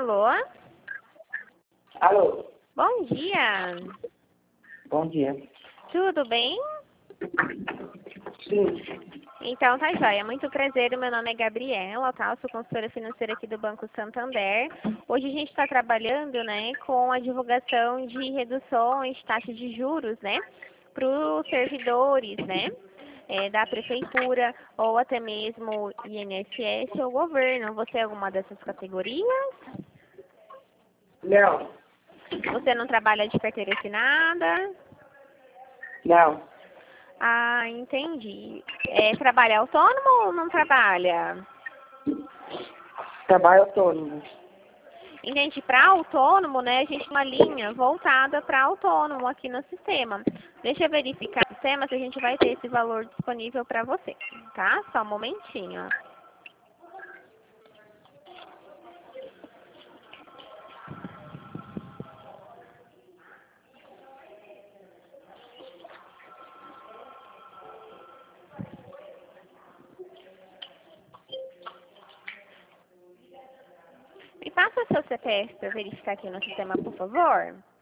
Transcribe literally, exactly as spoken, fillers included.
Alô? Alô? Bom dia. Bom dia. Tudo bem? Sim. Então tá joia. Muito prazer, o meu nome é Gabriela, tá? Eu sou consultora financeira aqui do Banco Santander. Hoje a gente está trabalhando, né, com a divulgação de reduções de taxa de juros, né, para os servidores, né, é, da prefeitura ou até mesmo I N S S ou governo. Você é alguma dessas categorias? Não. Você não trabalha de carteira assinada? Não. Ah, entendi. É, trabalha autônomo ou não trabalha? Trabalho autônomo. Entende? Para autônomo, né, a gente tem uma linha voltada para autônomo aqui no sistema. Deixa eu verificar no sistema se a gente vai ter esse valor disponível para você, tá? Só um momentinho. Me passa o seu C P F para verificar aqui no sistema, por favor.